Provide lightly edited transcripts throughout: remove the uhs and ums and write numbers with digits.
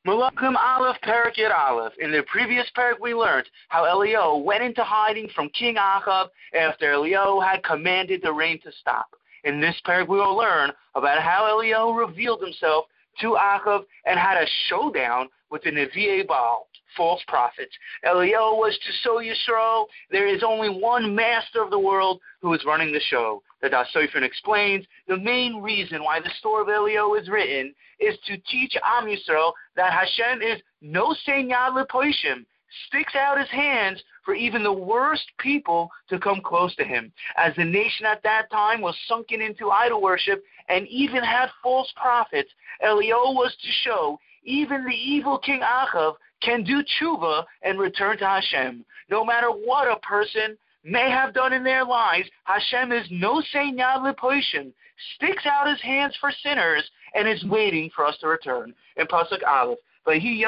Malachim Aleph, Perek Yud Aleph. In the previous Perek, we learned how Eliyahu went into hiding from King Achav after Eliyahu had commanded the rain to stop. In this Perek, we will learn about how Eliyahu revealed himself to Achav and had a showdown with the Nevi'ei Baal, false prophets. Eliyahu was to show Yisrael there is only one master of the world who is running the show. The Das Sofer explains the main reason why the story of Eliyahu is written is to teach Am Yisrael that Hashem is no sein yad lepoishim, sticks out his hands for even the worst people to come close to him. As the nation at that time was sunken into idol worship and even had false prophets, Eliyahu was to show even the evil King Achav can do tshuva and return to Hashem. No matter what a person may have done in their lives, Hashem is no sein yad lepoishim, sticks out his hands for sinners, and is waiting for us to return. In Pasuk Aleph, it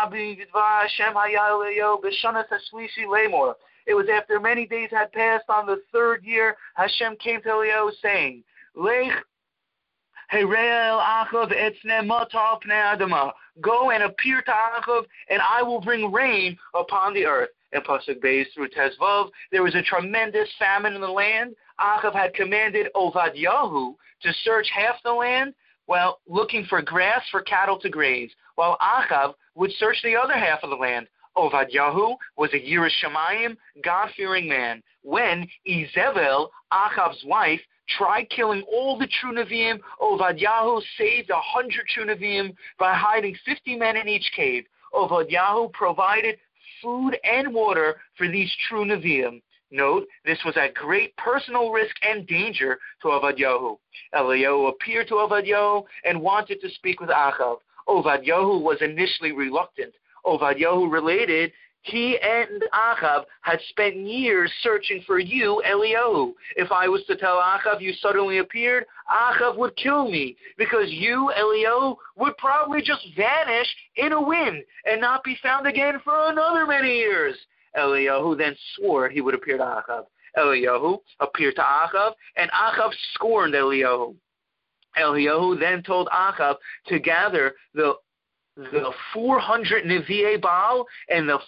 was after many days had passed on the third year, Hashem came to Eliyahu saying, go and appear to Achav, and I will bring rain upon the earth. In Pasuk Beis through Tezvav, there was a tremendous famine in the land. Achav had commanded Ovadyahu to search half the land, while looking for grass for cattle to graze, while Achav would search the other half of the land. Ovadyahu was a Yiras Shamayim, God-fearing man. When Izebel, Achav's wife, tried killing all the true Nevi'im, Ovadyahu saved 100 true Nevi'im by hiding 50 men in each cave. Ovadyahu provided food and water for these true Nevi'im. Note, this was at great personal risk and danger to Ovadyahu. Eliyahu appeared to Ovadyahu and wanted to speak with Achav. Ovadyahu was initially reluctant. Ovadyahu related, he and Achav had spent years searching for you, Eliyahu. If I was to tell Achav you suddenly appeared, Achav would kill me, because you, Eliyahu, would probably just vanish in a wind and not be found again for another many years. Eliyahu then swore he would appear to Achav. Eliyahu appeared to Achav, and Achav scorned Eliyahu. Eliyahu then told Achav to gather the 400 Nevi'ei Baal and the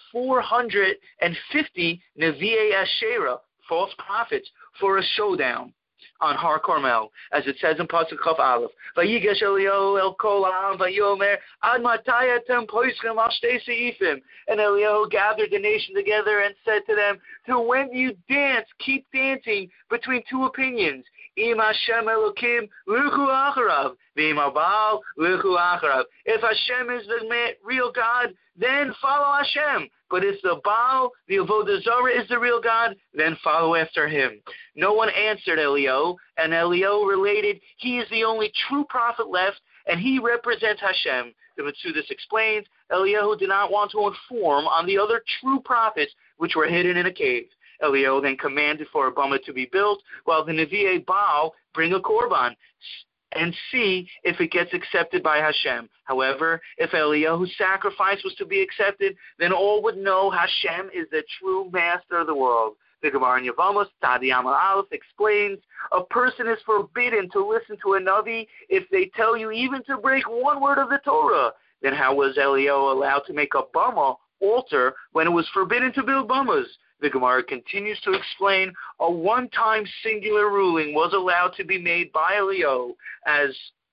450 Nevi'ei Asherah, false prophets, for a showdown on Har Carmel, as it says in Pasuk Chaf Aleph. Vayigesh Eliyahu el kol ha'am vayomer ad matay atem poischem al shtei seifim. And Eliyahu gathered the nation together and said to them, till when do you dance, keep dancing between two opinions? Im Hashem Elokim l'chu acharav, v'im Baal l'chu acharav. If Hashem is the real God, then follow Hashem. But if the Baal, the Avodah Zarah, is the real God, then follow after him. No one answered Eliyahu, and Eliyahu related, he is the only true prophet left, and he represents Hashem. The Metzudas explains, Eliyahu did not want to inform on the other true prophets which were hidden in a cave. Eliyahu then commanded for a bama to be built, while the Nevi'ei Baal bring a korban and see if it gets accepted by Hashem. However, if Eliyahu's sacrifice was to be accepted, then all would know Hashem is the true master of the world. The Gemara in Yevamos, Tadi Amal Aleph, explains, a person is forbidden to listen to a Navi if they tell you even to break one word of the Torah. Then how was Eliyahu allowed to make a bama altar when it was forbidden to build bamas? The Gemara continues to explain, a one-time singular ruling was allowed to be made by Eliyahu as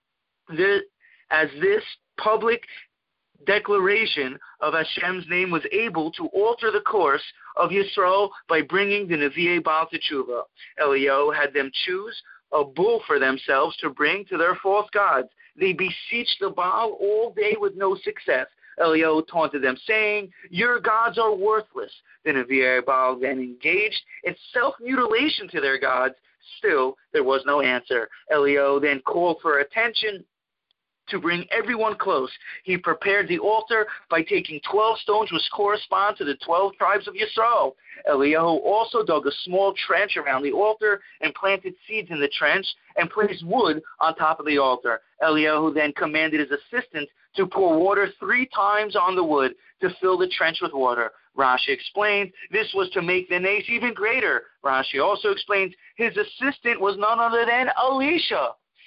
this public declaration of Hashem's name was able to alter the course of Yisrael by bringing the Nevi'ei Baal to tshuva. Eliyahu had them choose a bull for themselves to bring to their false gods. They beseeched the Baal all day with no success. Eliyahu taunted them, saying, your gods are worthless. The Nevi'ei Baal then engaged in self-mutilation to their gods. Still, there was no answer. Eliyahu then called for attention to bring everyone close. He prepared the altar by taking 12 stones which correspond to the 12 tribes of Yisrael. Eliyahu also dug a small trench around the altar and planted seeds in the trench and placed wood on top of the altar. Eliyahu then commanded his assistant to pour water 3 times on the wood to fill the trench with water. Rashi explains this was to make the nace even greater. Rashi also explains his assistant was none other than Elisha.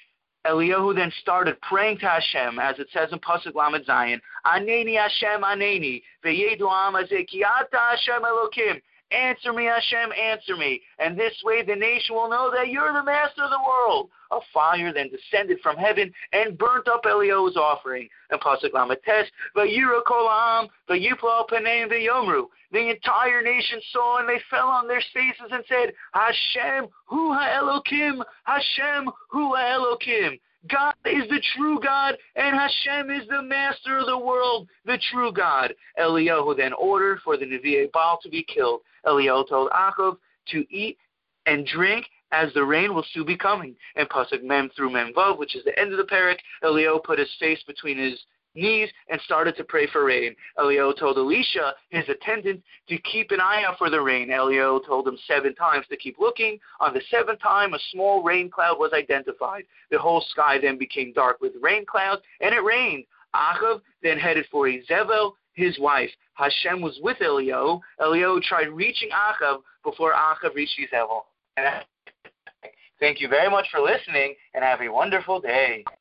Eliyahu then started praying to Hashem, as it says in Pasuk Lamed Zayin, Aneni Hashem, Aneni, ve'yedu am hazeh ki ata Hashem Elokim. Answer me, Hashem, answer me. And this way the nation will know that you're the master of the world. A fire then descended from heaven and burnt up Eliyahu's offering. And Pasuk Lamed Tes, Vayira kol ha'am, vayiplo al paneim v'yomru. The entire nation saw and they fell on their faces and said, Hashem hu ha'elokim, Hashem hu ha'elokim. God is the true God, and Hashem is the master of the world, the true God. Eliyahu then ordered for the Nevi'ei Baal to be killed. Eliyahu told Achav to eat and drink, as the rain will soon be coming. And Pasuk Mem through Mem Vav, which is the end of the parak, Eliyahu put his face between his knees and started to pray for rain. Eliyahu told Elisha, his attendant, to keep an eye out for the rain. Eliyahu told him 7 times to keep looking. On the 7th time, a small rain cloud was identified. The whole sky then became dark with rain clouds, and it rained. Achav then headed for Izebel, his wife. Hashem was with Eliyahu. Eliyahu tried reaching Achav before Achav reached Izebel. Thank you very much for listening, and have a wonderful day.